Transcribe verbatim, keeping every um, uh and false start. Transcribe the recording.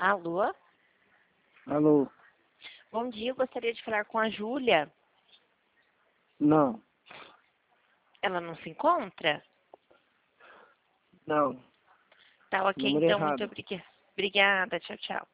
Alô? Alô? Bom dia, eu gostaria de falar com a Júlia. Não, Ela não se encontra? não. Tá ok, Número então, muito errado. obriga- obrigada. Tchau, tchau.